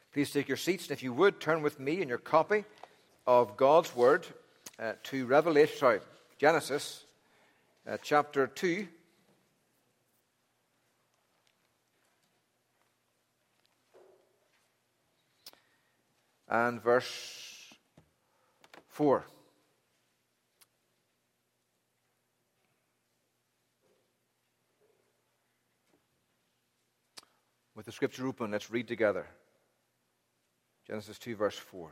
Please take your seats, and if you would, turn with me in your copy of God's Word to Genesis chapter 2. And verse 4. With the scripture open, let's read together. Genesis 2, verse 4.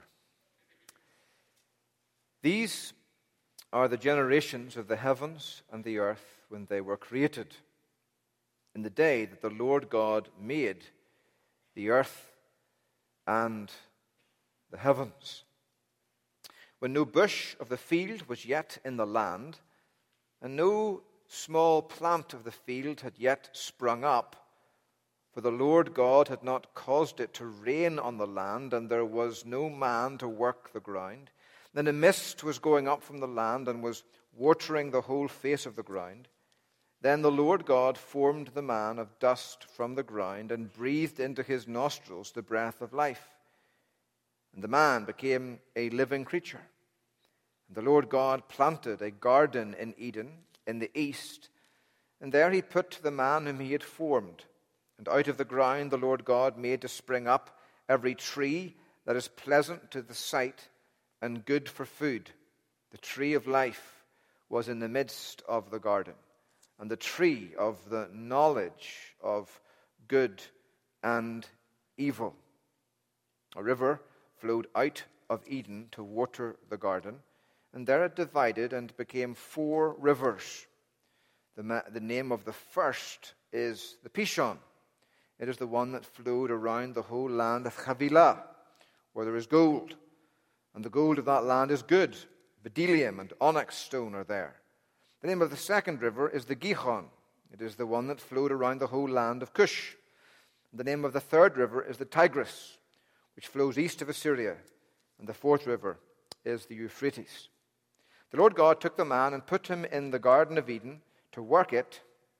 These are the generations of the heavens and the earth when they were created, in the day that the Lord God made the earth and the heavens. When no bush of the field was yet in the land, and no small plant of the field had yet sprung up, for the Lord God had not caused it to rain on the land, and there was no man to work the ground. Then a mist was going up from the land and was watering the whole face of the ground. Then the Lord God formed the man of dust from the ground and breathed into his nostrils the breath of life. And the man became a living creature. And the Lord God planted a garden in Eden in the east, and there he put the man whom he had formed. And out of the ground the Lord God made to spring up every tree that is pleasant to the sight and good for food. The tree of life was in the midst of the garden, and the tree of the knowledge of good and evil. A river flowed out of Eden to water the garden, and there it divided and became 4 rivers. The name of the first is the Pishon. It is the one that flowed around the whole land of Havilah, where there is gold. And the gold of that land is good. Bdellium and onyx stone are there. The name of the second river is the Gihon. It is the one that flowed around the whole land of Cush. And the name of the third river is the Tigris, which flows east of Assyria. And the fourth river is the Euphrates. The Lord God took the man and put him in the Garden of Eden to work it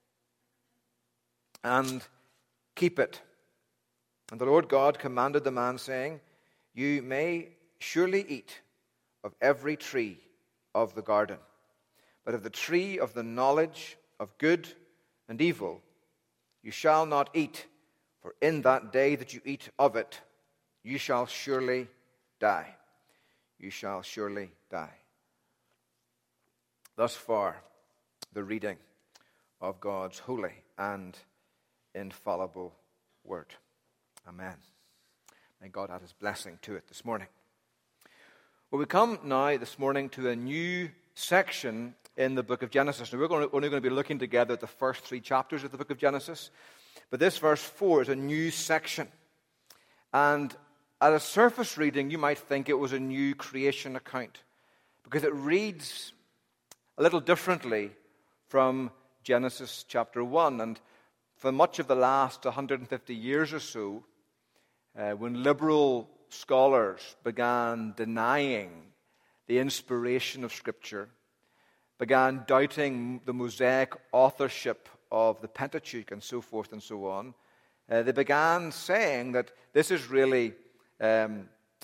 and keep it. And the Lord God commanded the man, saying, You may surely eat of every tree of the garden, but of the tree of the knowledge of good and evil you shall not eat, for in that day that you eat of it, you shall surely die. You shall surely die. Thus far, the reading of God's holy and infallible word. Amen. May God add his blessing to it this morning. Well, we come now this morning to a new section in the book of Genesis. Now, we're only going to be looking together at the first 3 chapters of the book of Genesis. But this verse 4 is a new section. And at a surface reading, you might think it was a new creation account, because it reads a little differently from Genesis chapter 1. And for much of the last 150 years or so, when liberal scholars began denying the inspiration of Scripture, began doubting the Mosaic authorship of the Pentateuch and so forth and so on, they began saying that this is really the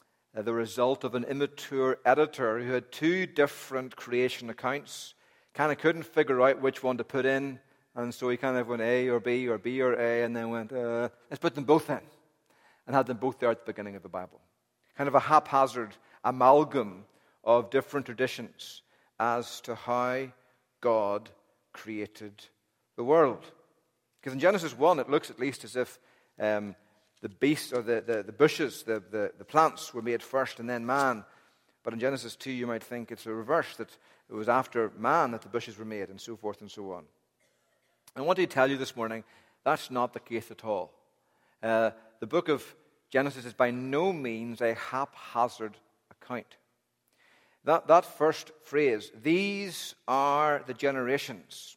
result of an immature editor who had 2 different creation accounts, kind of couldn't figure out which one to put in, and so he kind of went A or B or B or A, and then went, let's put them both in, and had them both there at the beginning of the Bible. Kind of a haphazard amalgam of different traditions as to how God created the world. Because in Genesis 1, it looks at least as if the beasts or the bushes, the plants were made first and then man. But in Genesis 2, you might think it's a reverse, that it was after man that the bushes were made, and so forth and so on. I want to tell you this morning, that's not the case at all. The book of Genesis is by no means a haphazard account. That first phrase, these are the generations,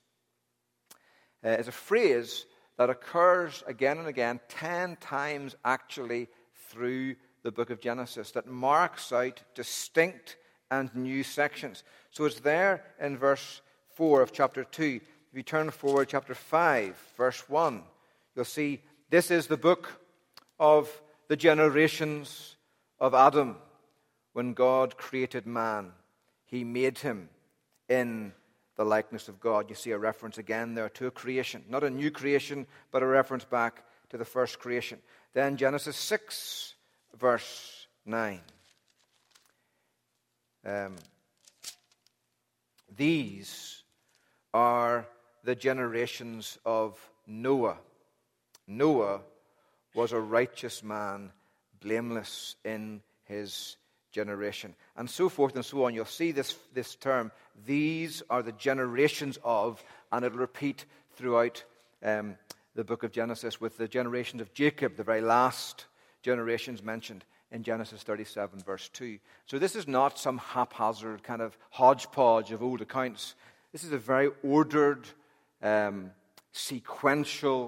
is a phrase that occurs again and again, 10 times actually through the book of Genesis, that marks out distinct and new sections. So it's there in verse 4 of chapter 2. If you turn forward chapter 5, verse 1, you'll see this is the book of the generations of Adam. When God created man, he made him in the likeness of God. You see a reference again there to a creation. Not a new creation, but a reference back to the first creation. Then Genesis 6, verse 9. These are the generations of Noah. Noah was a righteous man, blameless in his generation. And so forth and so on. You'll see this term, these are the generations of, and it'll repeat throughout the book of Genesis with the generations of Jacob, the very last generations mentioned in Genesis 37, verse 2. So this is not some haphazard kind of hodgepodge of old accounts. This is a very ordered, sequential,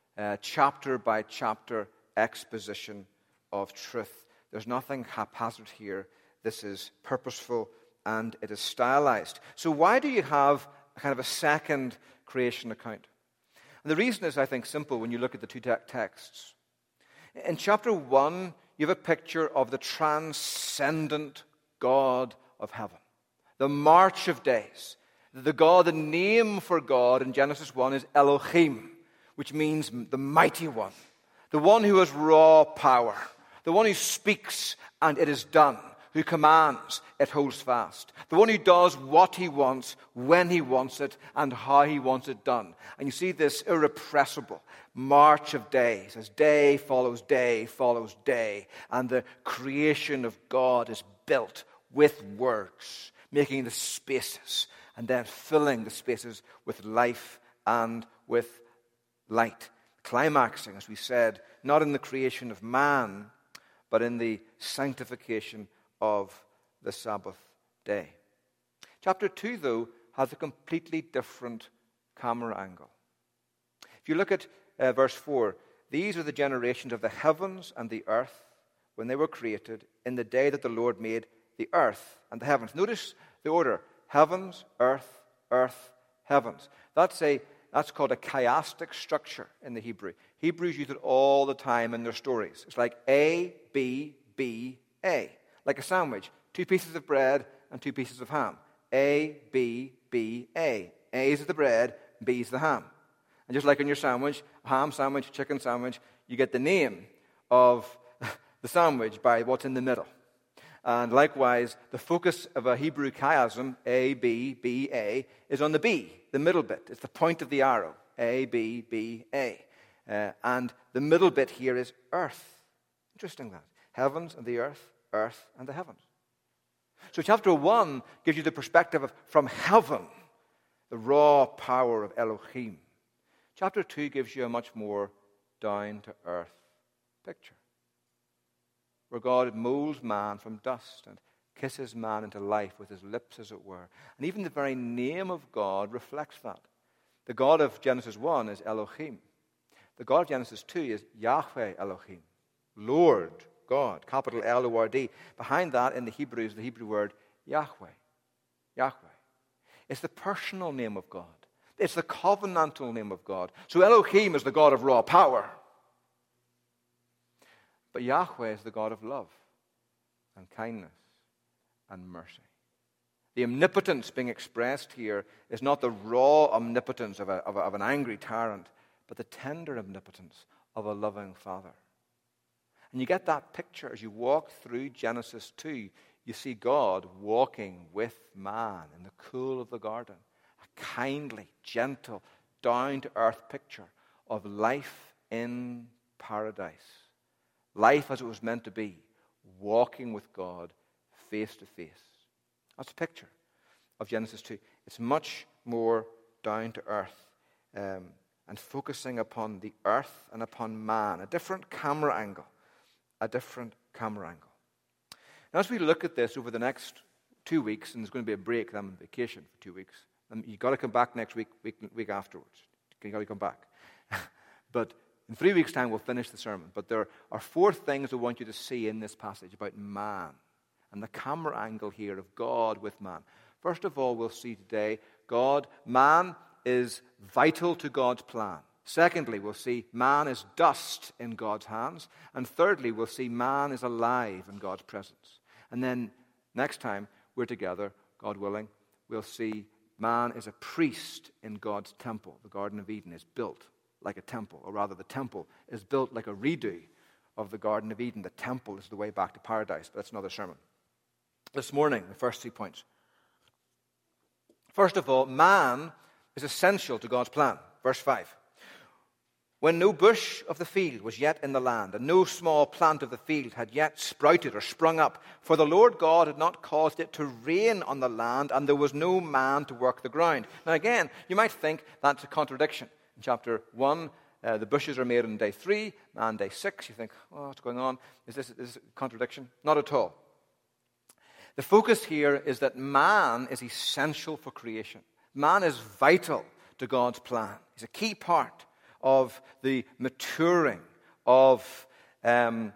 chapter-by-chapter exposition of truth. There's nothing haphazard here. This is purposeful and it is stylized. So why do you have a kind of a second creation account? And the reason is, I think, simple when you look at the two texts. In chapter 1, you have a picture of the transcendent God of heaven, the march of days. The name for God in Genesis 1 is Elohim, which means the mighty one, the one who has raw power, the one who speaks and it is done, who commands, it holds fast, the one who does what he wants, when he wants it, and how he wants it done. And you see this irrepressible march of days, as day follows day follows day, and the creation of God is built with words, making the spaces, and then filling the spaces with life and with light. Climaxing, as we said, not in the creation of man, but in the sanctification of the Sabbath day. Chapter 2, though, has a completely different camera angle. If you look at verse 4, these are the generations of the heavens and the earth when they were created in the day that the Lord made the earth and the heavens. Notice the order. Heavens, earth, earth, heavens. That's called a chiastic structure in the Hebrew. Hebrews use it all the time in their stories. It's like A, B, B, A. Like a sandwich. 2 pieces of bread and 2 pieces of ham. A, B, B, A. A is the bread, B is the ham. And just like in your sandwich, ham sandwich, chicken sandwich, you get the name of the sandwich by what's in the middle. And likewise, the focus of a Hebrew chiasm, A, B, B, A, is on the B, the middle bit. It's the point of the arrow, A, B, B, A. And the middle bit here is earth. Interesting that. Heavens and the earth and the heavens. So chapter 1 gives you the perspective of from heaven, the raw power of Elohim. Chapter 2 gives you a much more down-to-earth picture, where God molds man from dust and kisses man into life with his lips, as it were. And even the very name of God reflects that. The God of Genesis 1 is Elohim. The God of Genesis 2 is Yahweh Elohim, Lord God, capital L-O-R-D. Behind that in the Hebrew is the Hebrew word Yahweh. Yahweh. It's the personal name of God. It's the covenantal name of God. So Elohim is the God of raw power. But Yahweh is the God of love and kindness and mercy. The omnipotence being expressed here is not the raw omnipotence of an angry tyrant, but the tender omnipotence of a loving Father. And you get that picture as you walk through Genesis 2. You see God walking with man in the cool of the garden. A kindly, gentle, down-to-earth picture of life in paradise. Life as it was meant to be, walking with God face to face. That's a picture of Genesis 2. It's much more down to earth and focusing upon the earth and upon man. A different camera angle. A different camera angle. Now, as we look at this over the next 2 weeks, and there's going to be a break, I'm on vacation for 2 weeks, and you've got to come back next week afterwards. You've got to come back. But in 3 weeks' time, we'll finish the sermon. But there are 4 things I want you to see in this passage about man and the camera angle here of God with man. First of all, we'll see today man is vital to God's plan. Secondly, we'll see man is dust in God's hands. And thirdly, we'll see man is alive in God's presence. And then next time we're together, God willing, we'll see man is a priest in God's temple. The Garden of Eden is built like a temple, or rather the temple is built like a redo of the Garden of Eden. The temple is the way back to paradise, but that's another sermon. This morning, the first 3 points. First of all, man is essential to God's plan. Verse 5. When no bush of the field was yet in the land, and no small plant of the field had yet sprouted or sprung up, for the Lord God had not caused it to rain on the land, and there was no man to work the ground. Now again, you might think that's a contradiction. In chapter 1, the bushes are made on day 3, man day 6. You think, oh, what's going on? Is this a contradiction? Not at all. The focus here is that man is essential for creation. Man is vital to God's plan. He's a key part of the maturing of the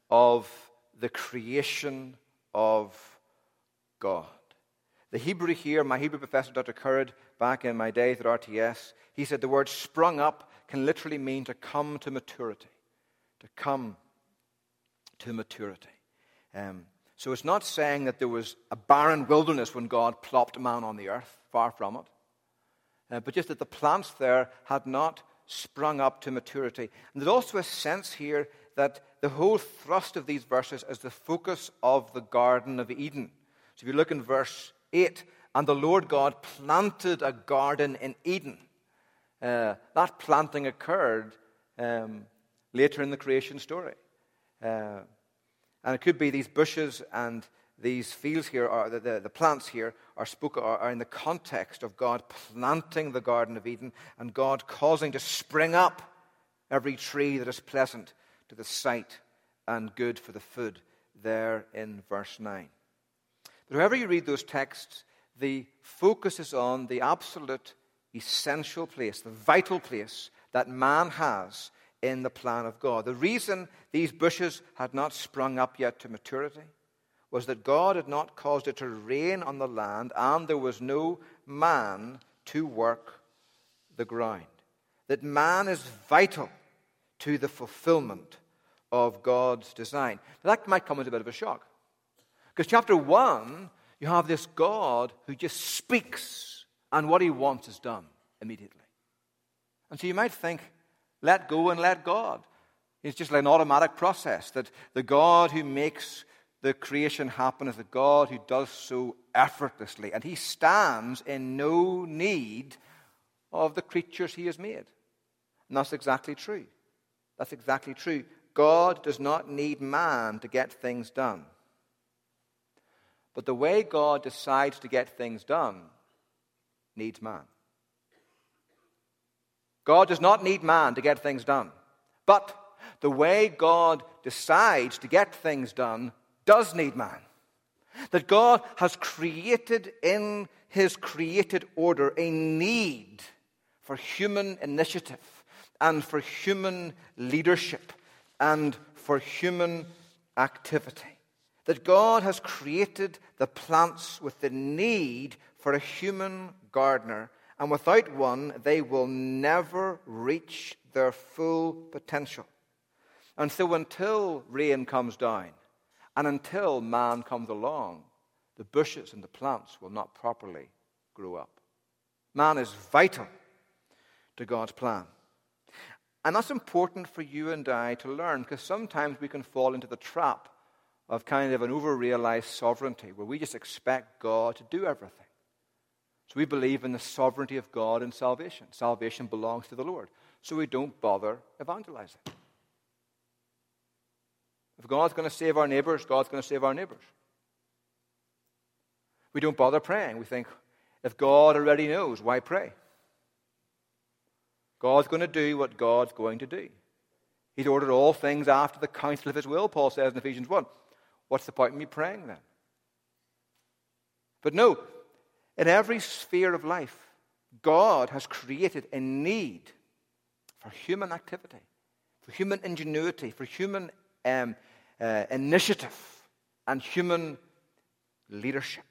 creation of God. The Hebrew here, my Hebrew professor, Dr. Currid, back in my days at RTS, he said the word sprung up can literally mean to come to maturity. To come to maturity. So it's not saying that there was a barren wilderness when God plopped man on the earth, far from it. But just that the plants there had not sprung up to maturity. And there's also a sense here that the whole thrust of these verses is the focus of the Garden of Eden. So if you look in verse 8, and the Lord God planted a garden in Eden. That planting occurred later in the creation story. And it could be these bushes and these fields here, or the plants here, are in the context of God planting the Garden of Eden and God causing to spring up every tree that is pleasant to the sight and good for the food, there in verse 9. But however you read those texts, the focus is on the absolute essential place, the vital place that man has in the plan of God. The reason these bushes had not sprung up yet to maturity was that God had not caused it to rain on the land, and there was no man to work the ground. That man is vital to the fulfillment of God's design. Now, that might come as a bit of a shock. Because chapter 1, you have this God who just speaks, and what he wants is done immediately. And so you might think, let go and let God. It's just like an automatic process, that the God who makes the creation happen is a God who does so effortlessly, and he stands in no need of the creatures he has made. And that's exactly true. That's exactly true. God does not need man to get things done. But the way God decides to get things done needs man. God does not need man to get things done. But the way God decides to get things done does need man. That God has created in his created order a need for human initiative and for human leadership and for human activity. That God has created the plants with the need for a human gardener, and without one, they will never reach their full potential. And so until rain comes down, and until man comes along, the bushes and the plants will not properly grow up. Man is vital to God's plan. And that's important for you and I to learn, because sometimes we can fall into the trap of kind of an over-realized sovereignty, where we just expect God to do everything. So we believe in the sovereignty of God in salvation. Salvation belongs to the Lord. So we don't bother evangelizing. If God's going to save our neighbors, God's going to save our neighbors. We don't bother praying. We think, if God already knows, why pray? God's going to do what God's going to do. He's ordered all things after the counsel of his will, Paul says in Ephesians 1. What's the point in me praying then? But no, in every sphere of life, God has created a need for human activity, for human ingenuity, for human initiative, and human leadership.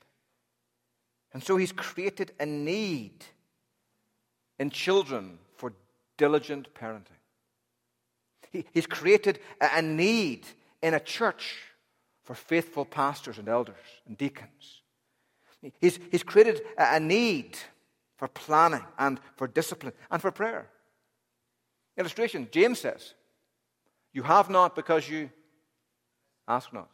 And so he's created a need in children for diligent parenting. He's created a need in a church for faithful pastors and elders and deacons. He's created a need for planning and for discipline and for prayer. Illustration, James says, you have not because you ask not.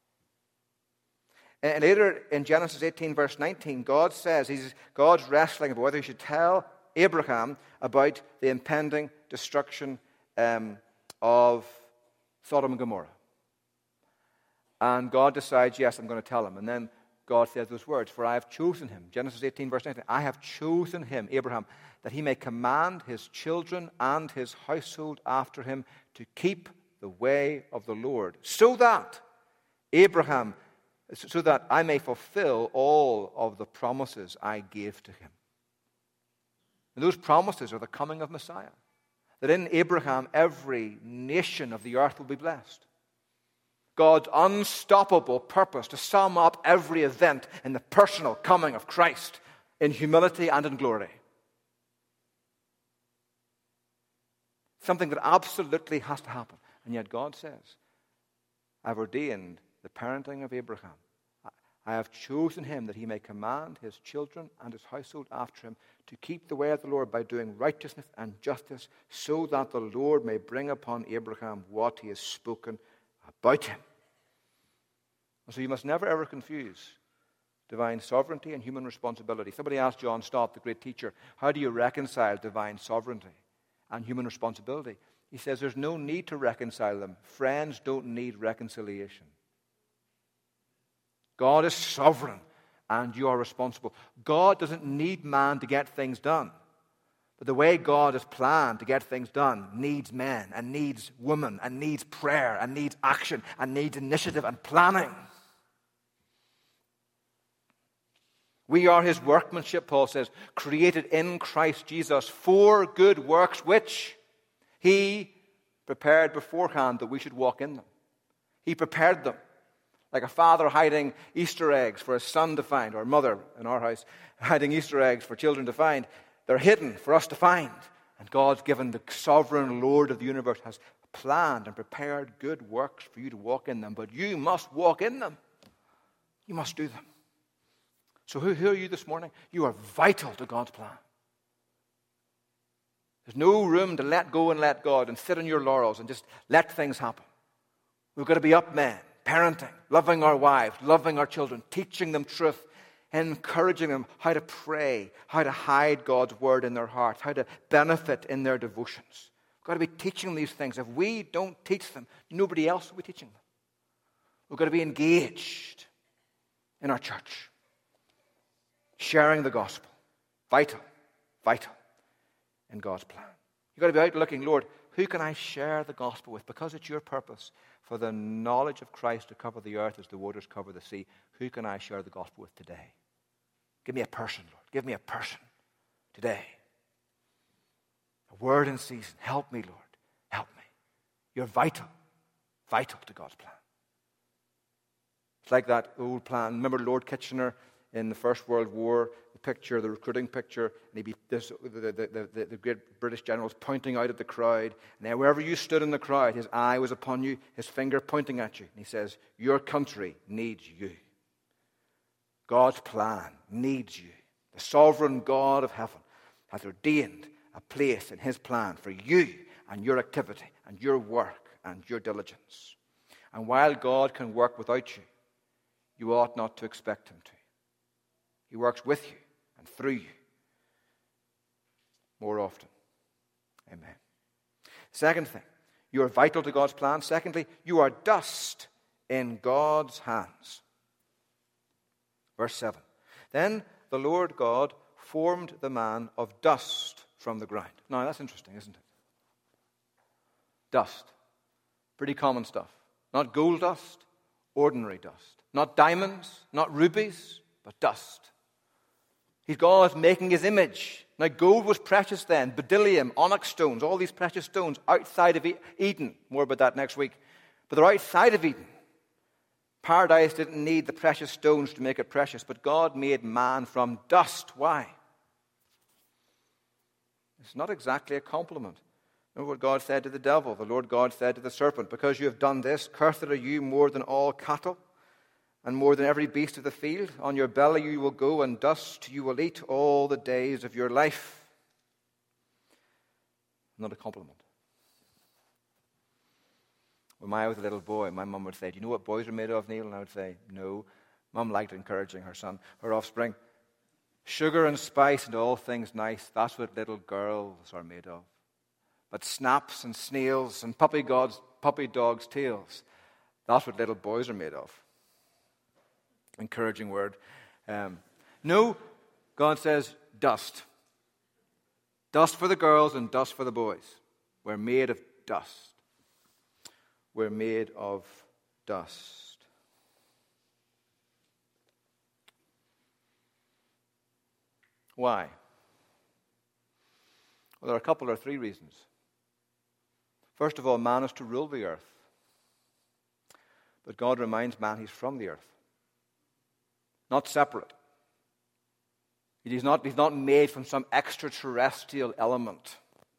And later in Genesis 18, verse 19, God says, God's wrestling about whether he should tell Abraham about the impending destruction of Sodom and Gomorrah. And God decides, yes, I'm going to tell him. And then God says those words, for I have chosen him. Genesis 18, verse 19, I have chosen him, Abraham, that he may command his children and his household after him to keep the way of the Lord, so that I may fulfill all of the promises I gave to him. And those promises are the coming of Messiah. That in Abraham, every nation of the earth will be blessed. God's unstoppable purpose to sum up every event in the personal coming of Christ in humility and in glory. Something that absolutely has to happen. And yet God says, I've ordained the parenting of Abraham. I have chosen him that he may command his children and his household after him to keep the way of the Lord by doing righteousness and justice, so that the Lord may bring upon Abraham what he has spoken about him. And so you must never ever confuse divine sovereignty and human responsibility. Somebody asked John Stott, the great teacher, how do you reconcile divine sovereignty and human responsibility? He says there's no need to reconcile them. Friends don't need reconciliation. God is sovereign and you are responsible. God doesn't need man to get things done. But the way God has planned to get things done needs men and needs women and needs prayer and needs action and needs initiative and planning. We are his workmanship, Paul says, created in Christ Jesus for good works which he prepared beforehand that we should walk in them. He prepared them. Like a father hiding Easter eggs for his son to find, or a mother in our house hiding Easter eggs for children to find. They're hidden for us to find. And God's given, the sovereign Lord of the universe has planned and prepared good works for you to walk in them. But you must walk in them. You must do them. So who are you this morning? You are vital to God's plan. There's no room to let go and let God and sit on your laurels and just let things happen. We've got to be up men, parenting, loving our wives, loving our children, teaching them truth, encouraging them how to pray, how to hide God's word in their hearts, how to benefit in their devotions. We've got to be teaching these things. If we don't teach them, nobody else will be teaching them. We've got to be engaged in our church. Sharing the gospel. Vital in God's plan. You've got to be out looking, Lord, who can I share the gospel with? Because it's your purpose for the knowledge of Christ to cover the earth as the waters cover the sea. Who can I share the gospel with today? Give me a person, Lord. Give me a person today. A word in season. Help me, Lord. Help me. You're vital to God's plan. It's like that old plan. Remember Lord Kitchener in the First World War, the recruiting picture, and the great British generals pointing out at the crowd. Now, wherever you stood in the crowd, his eye was upon you, his finger pointing at you. And he says, your country needs you. God's plan needs you. The sovereign God of heaven has ordained a place in his plan for you and your activity and your work and your diligence. And while God can work without you, you ought not to expect him to. He works with you and through you more often. Amen. Second thing, you are vital to God's plan. Secondly, you are dust in God's hands. Verse 7. Then the Lord God formed the man of dust from the ground. Now, that's interesting, isn't it? Dust. Pretty common stuff. Not gold dust, ordinary dust. Not diamonds, not rubies, but dust. He's God making his image. Now, gold was precious then. Bdellium, onyx stones, all these precious stones outside of Eden. More about that next week. But they're outside of Eden. Paradise didn't need the precious stones to make it precious, but God made man from dust. Why? It's not exactly a compliment. Remember what God said to the devil. The Lord God said to the serpent, because you have done this, cursed are you more than all cattle, and more than every beast of the field. On your belly you will go, and dust you will eat all the days of your life. Not a compliment. When I was a little boy, my mum would say, do you know what boys are made of, Neil? And I would say, no. Mum liked encouraging her offspring. Sugar and spice and all things nice, that's what little girls are made of. But snaps and snails and puppy dogs' tails, that's what little boys are made of. Encouraging word. No, God says dust. Dust for the girls and dust for the boys. We're made of dust. We're made of dust. Why? Well, there are a couple or three reasons. First of all, man is to rule the earth. But God reminds man he's from the earth. Not separate. He's not made from some extraterrestrial element.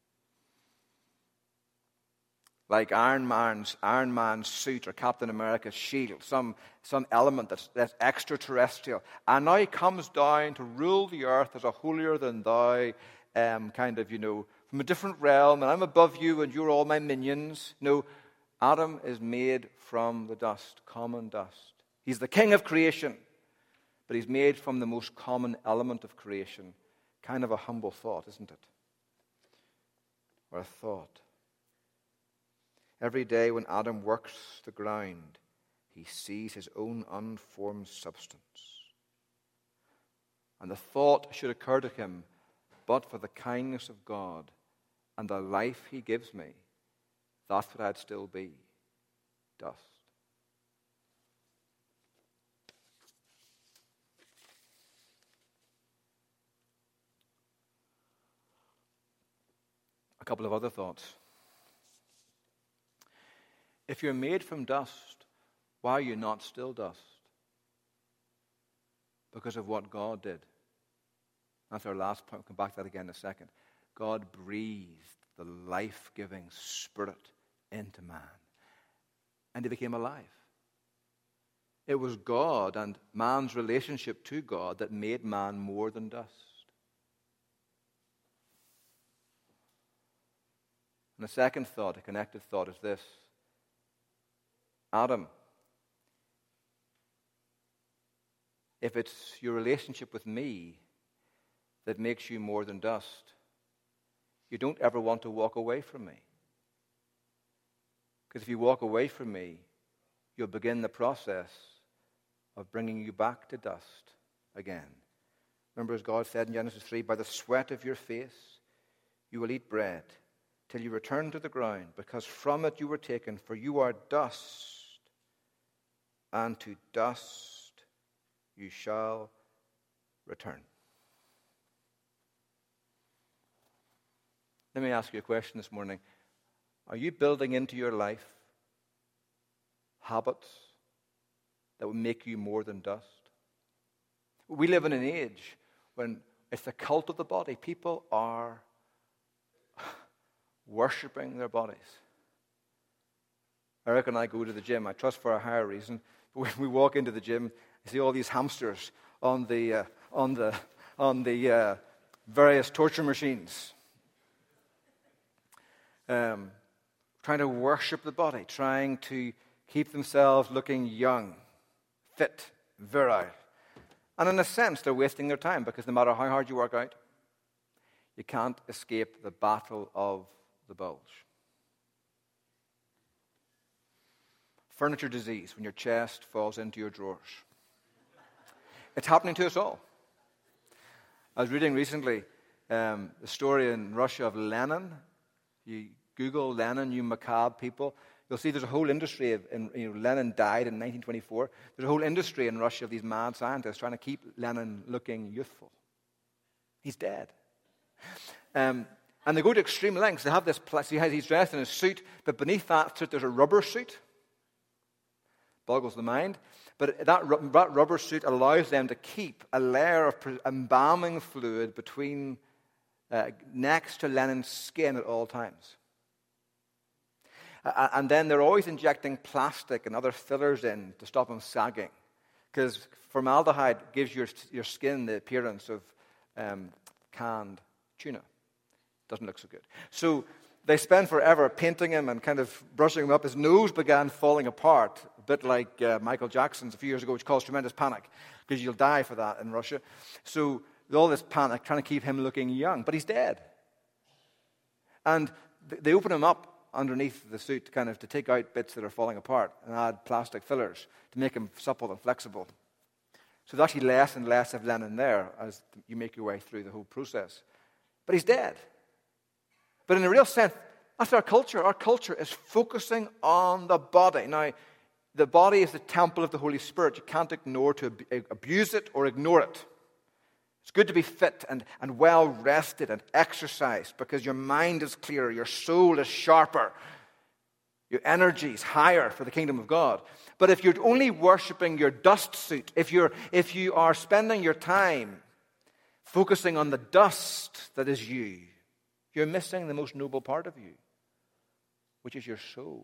Like Iron Man's suit or Captain America's shield, some element that's extraterrestrial. And now he comes down to rule the earth as a holier than thou, from a different realm, and I'm above you and you're all my minions. No, Adam is made from the dust, common dust. He's the king of creation, but he's made from the most common element of creation. Kind of a humble thought, isn't it? Or a thought. Every day when Adam works the ground, he sees his own unformed substance. And the thought should occur to him, but for the kindness of God and the life he gives me, that's what I'd still be, dust. A couple of other thoughts. If you're made from dust, why are you not still dust? Because of what God did. That's our last point. We'll come back to that again in a second. God breathed the life-giving Spirit into man. And he became alive. It was God and man's relationship to God that made man more than dust. And the second thought, a connected thought, is this. Adam, if it's your relationship with me that makes you more than dust, you don't ever want to walk away from me. Because if you walk away from me, you'll begin the process of bringing you back to dust again. Remember, as God said in Genesis 3, by the sweat of your face you will eat bread till you return to the ground, because from it you were taken, for you are dust, and to dust you shall return. Let me ask you a question this morning. Are you building into your life habits that will make you more than dust? We live in an age when it's the cult of the body. People are worshipping their bodies. Eric and I go to the gym, I trust for a higher reason. But when we walk into the gym, I see all these hamsters on the various torture machines, trying to worship the body, trying to keep themselves looking young, fit, virile. And in a sense, they're wasting their time, because no matter how hard you work out, you can't escape the battle of the bulge. Furniture disease, when your chest falls into your drawers. It's happening to us all. I was reading recently the story in Russia of Lenin. You Google Lenin, you macabre people, you'll see there's a whole industry of, Lenin died in 1924. There's a whole industry in Russia of these mad scientists trying to keep Lenin looking youthful. He's dead. And they go to extreme lengths. They have this, he's dressed in a suit, but beneath that suit there's a rubber suit. Boggles the mind. But that rubber suit allows them to keep a layer of embalming fluid between next to Lenin's skin at all times. And then they're always injecting plastic and other fillers in to stop him sagging. Because formaldehyde gives your skin the appearance of canned tuna. Doesn't look so good. So they spend forever painting him and kind of brushing him up. His nose began falling apart, a bit like Michael Jackson's a few years ago, which caused tremendous panic, because you'll die for that in Russia. So with all this panic, trying to keep him looking young, but he's dead. And they open him up underneath the suit, kind of to take out bits that are falling apart and add plastic fillers to make him supple and flexible. So there's actually less and less of Lenin there as you make your way through the whole process. But he's dead. But in a real sense, that's our culture. Our culture is focusing on the body. Now, the body is the temple of the Holy Spirit. You can't ignore to abuse it or ignore it. It's good to be fit and well rested and exercised because your mind is clearer, your soul is sharper, your energy is higher for the kingdom of God. But if you're only worshiping your dust suit, if you are spending your time focusing on the dust that is you, you're missing the most noble part of you, which is your soul.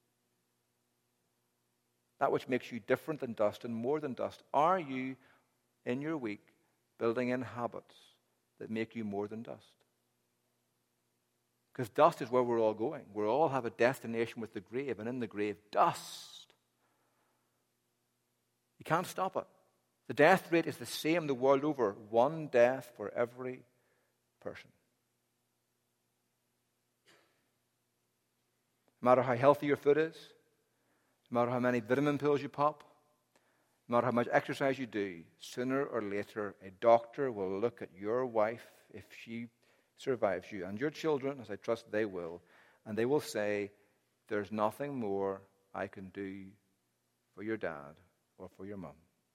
That which makes you different than dust and more than dust. Are you, in your week, building in habits that make you more than dust? Because dust is where we're all going. We all have a destination with the grave, and in the grave, dust. You can't stop it. The death rate is the same the world over. One death for every person. No matter how healthy your food is, no matter how many vitamin pills you pop, no matter how much exercise you do, sooner or later, a doctor will look at your wife, if she survives you, and your children, as I trust they will, and they will say, there's nothing more I can do for your dad or for your mum.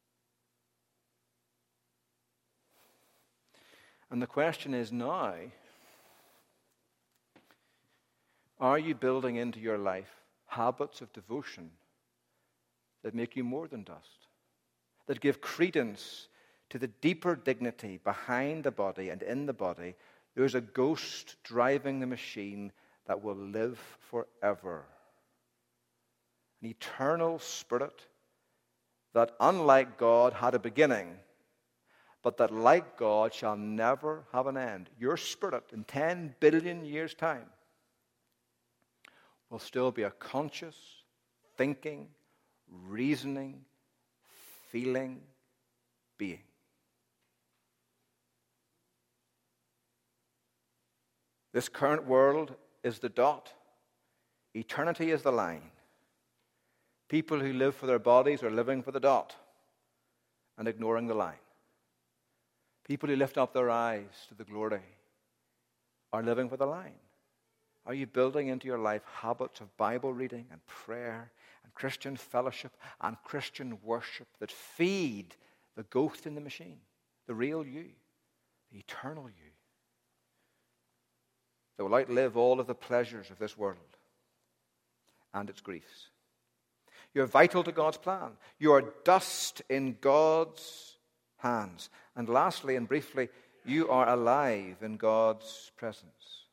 And the question is now, are you building into your life habits of devotion that make you more than dust? That give credence to the deeper dignity behind the body and in the body. There's a ghost driving the machine that will live forever. An eternal spirit that, unlike God, had a beginning, but that, like God, shall never have an end. Your spirit, in 10 billion years' time, will still be a conscious, thinking, reasoning, feeling being. This current world is the dot. Eternity is the line. People who live for their bodies are living for the dot and ignoring the line. People who lift up their eyes to the glory are living for the line. Are you building into your life habits of Bible reading and prayer and Christian fellowship and Christian worship that feed the ghost in the machine, the real you, the eternal you, that will outlive all of the pleasures of this world and its griefs? You're vital to God's plan. You are dust in God's hands. And lastly and briefly, you are alive in God's presence.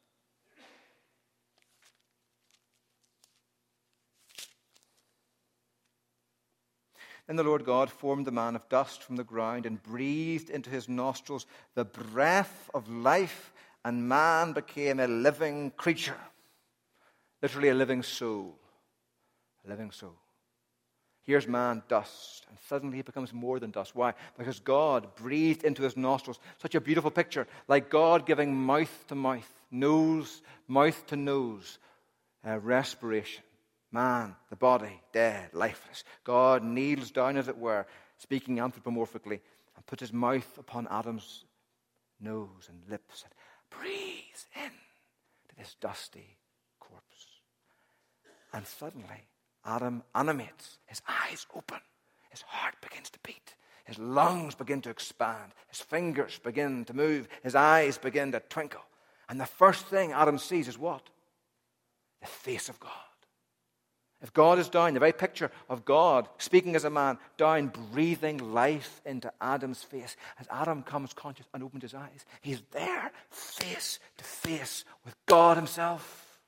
Then the Lord God formed the man of dust from the ground and breathed into his nostrils the breath of life, and man became a living creature. Literally a living soul. A living soul. Here's man, dust, and suddenly he becomes more than dust. Why? Because God breathed into his nostrils. Such a beautiful picture, like God giving mouth to mouth, mouth to nose, respiration. Man, the body, dead, lifeless. God kneels down, as it were, speaking anthropomorphically, and puts his mouth upon Adam's nose and lips and breathes in to this dusty corpse. And suddenly, Adam animates. His eyes open. His heart begins to beat. His lungs begin to expand. His fingers begin to move. His eyes begin to twinkle. And the first thing Adam sees is what? The face of God. If God is down, the very picture of God speaking as a man, down, breathing life into Adam's face. As Adam comes conscious and opens his eyes, he's there, face to face with God himself.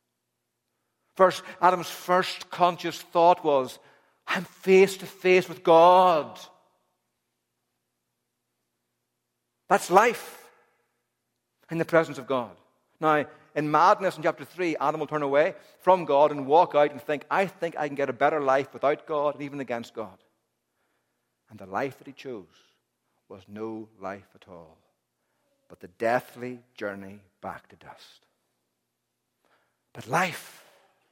Adam's first conscious thought was, I'm face to face with God. That's life in the presence of God. Now, in madness in chapter 3, Adam will turn away from God and walk out and think I can get a better life without God and even against God. And the life that he chose was no life at all, but the deathly journey back to dust. But life,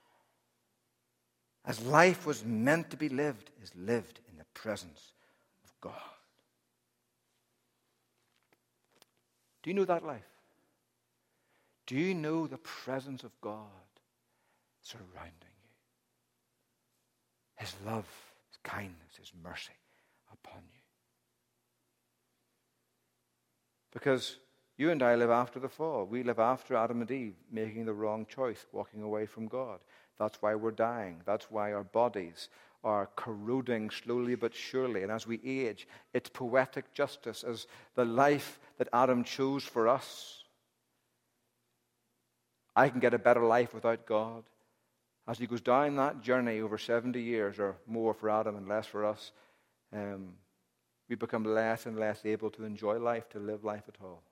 as life was meant to be lived, is lived in the presence of God. Do you know that life? Do you know the presence of God surrounding you? His love, His kindness, His mercy upon you. Because you and I live after the fall. We live after Adam and Eve, making the wrong choice, walking away from God. That's why we're dying. That's why our bodies are corroding slowly but surely. And as we age, it's poetic justice as the life that Adam chose for us. I can get a better life without God. As he goes down that journey over 70 years or more for Adam and less for us, we become less and less able to enjoy life, to live life at all.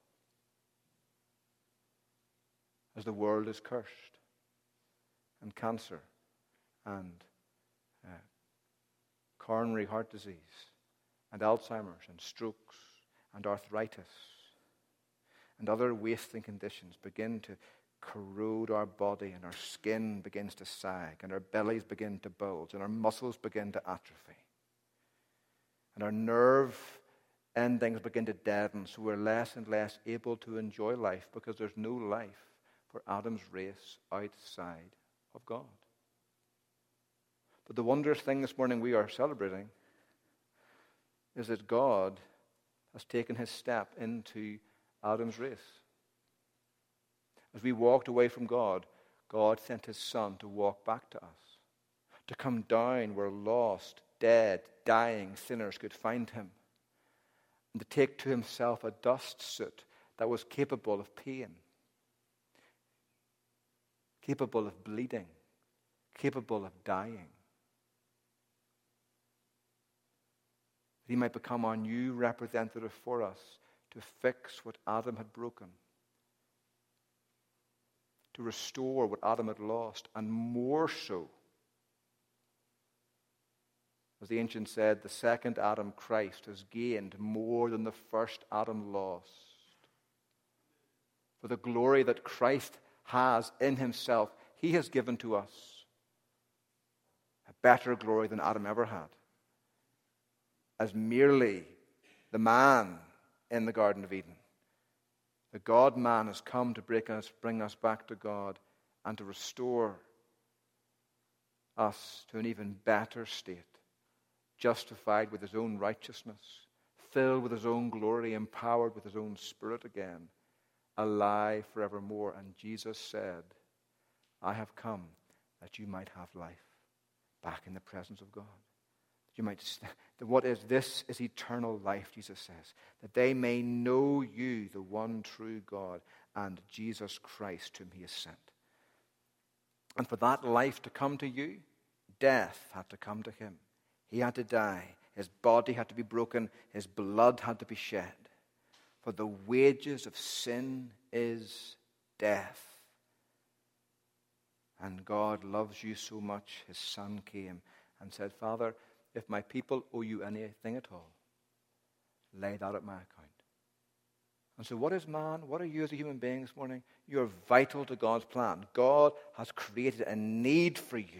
As the world is cursed, and cancer, and coronary heart disease, and Alzheimer's, and strokes, and arthritis, and other wasting conditions begin to corrode our body, and our skin begins to sag, and our bellies begin to bulge, and our muscles begin to atrophy, and our nerve endings begin to deaden, so we're less and less able to enjoy life because there's no life for Adam's race outside of God. But the wondrous thing this morning we are celebrating is that God has taken his step into Adam's race. As we walked away from God, God sent his Son to walk back to us, to come down where lost, dead, dying sinners could find him, and to take to himself a dust suit that was capable of pain, capable of bleeding, capable of dying. He might become our new representative for us to fix what Adam had broken, to restore what Adam had lost, and more so. As the ancients said, the second Adam, Christ, has gained more than the first Adam lost. For the glory that Christ has in himself, he has given to us a better glory than Adam ever had. As merely the man in the Garden of Eden, the God-man has come to bring us back to God and to restore us to an even better state, justified with his own righteousness, filled with his own glory, empowered with his own Spirit again, alive forevermore. And Jesus said, I have come that you might have life back in the presence of God. You might, what is this? Is eternal life, Jesus says, that they may know you, the one true God, and Jesus Christ, whom he has sent. And for that life to come to you, death had to come to him. He had to die. His body had to be broken. His blood had to be shed. For the wages of sin is death. And God loves you so much, his Son came and said, Father, if my people owe you anything at all, lay that at my account. And so what is man? What are you as a human being this morning? You're vital to God's plan. God has created a need for you.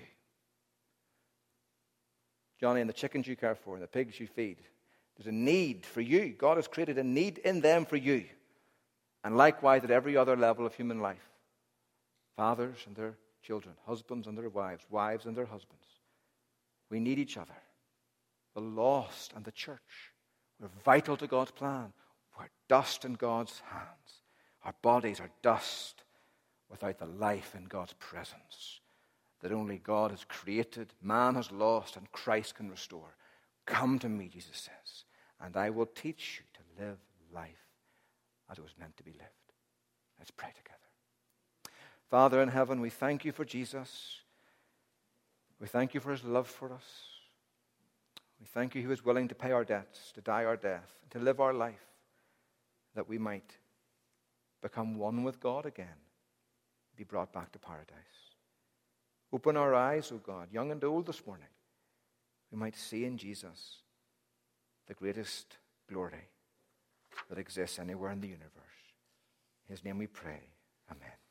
Johnny, and the chickens you care for and the pigs you feed, there's a need for you. God has created a need in them for you. And likewise at every other level of human life. Fathers and their children, husbands and their wives, wives and their husbands. We need each other. The lost and the church. We're vital to God's plan. We're dust in God's hands. Our bodies are dust without the life in God's presence. that only God has created, man has lost, and Christ can restore. Come to me, Jesus says, and I will teach you to live life as it was meant to be lived. Let's pray together. Father in heaven, we thank you for Jesus. We thank you for his love for us. We thank you he was willing to pay our debts, to die our death, to live our life, that we might become one with God again, be brought back to paradise. Open our eyes, O God, young and old this morning. We might see in Jesus the greatest glory that exists anywhere in the universe. In his name we pray. Amen.